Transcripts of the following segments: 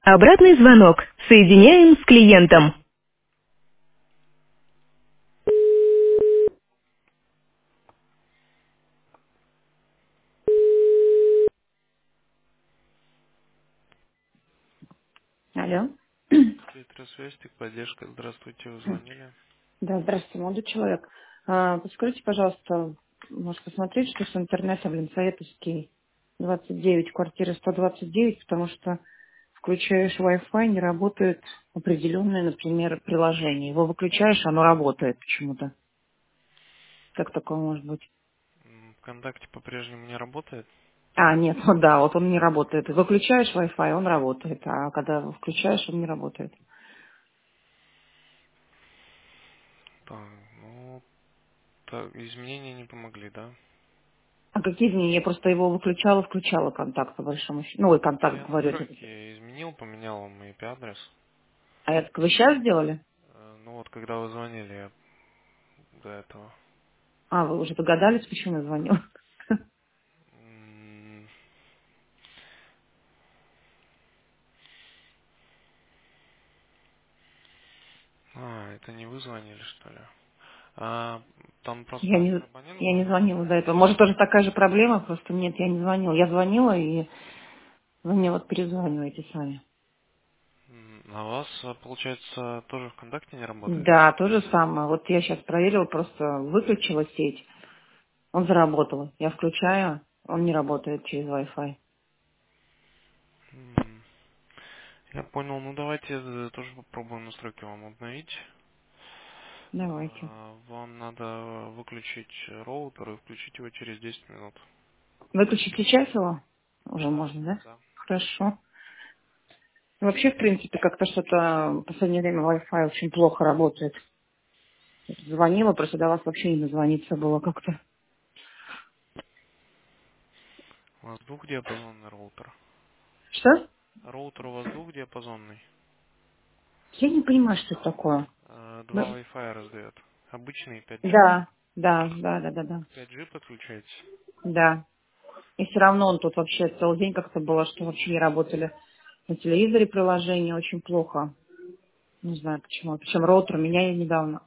Обратный звонок. Соединяем с клиентом. Алло. Связь, техподдержка. Здравствуйте, вы звонили. Да, здравствуйте, молодой человек. Подскажите, пожалуйста, может посмотреть, что с интернетом Ленсоветовский 29, квартира 129, потому что включаешь Wi-Fi, не работает определенное, например, приложение. Его выключаешь, оно работает почему-то. Как такое может быть? ВКонтакте по-прежнему не работает. Нет, вот да, вот он не работает. Выключаешь Wi-Fi, он работает, а когда включаешь, он не работает. Так, ну, так, изменения не помогли, да? А какие изменения? Я просто его выключала, включала контакт, по большому счету. Ну, ой, Ну, контакт, я говорю. Это. настройки изменил, поменял вам IP-адрес. А это вы сейчас сделали? Ну вот, когда вы звонили до этого. Вы уже догадались, почему я звоню? М, это не вы звонили, что ли? Там просто Я не, один абонент я был не звонила до этого. заполняющий. Может, тоже такая же проблема, просто нет, я не звонила. Я звонила, и вы мне вот перезваниваете сами. А у вас, получается, тоже ВКонтакте не работает? Да, то же самое. Вот я сейчас проверила, просто выключила сеть, он заработал. Я включаю, он не работает через Wi-Fi. М, Я понял. Ну, давайте тоже попробуем настройки вам обновить. Давайте. Вам надо выключить роутер и включить его через 10 минут. Выключить сейчас его? Уже Да, можно, да? да. Хорошо. Вообще, в принципе, как-то что-то в последнее время Wi-Fi очень плохо работает. Звонила, просто до вас вообще не дозвониться было как-то. У вас двухдиапазонный роутер. Что? Роутер у вас двухдиапазонный. Я не понимаю, что это такое. Два Ну, Wi-Fi раздает. Обычный 5G. да, да. 5G подключаете? Да. И все равно он тут вообще целый день как-то было, что вообще не работали на телевизоре приложения очень плохо. Не знаю почему. Причем роутер меняли недавно.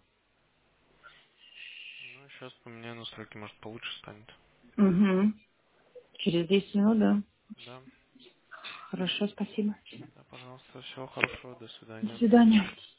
Ну, сейчас поменяю настройки, может получше станет. Угу. Через 10 минут, да. Да, Хорошо, спасибо. да, пожалуйста, всего хорошего, до До свидания. свидания.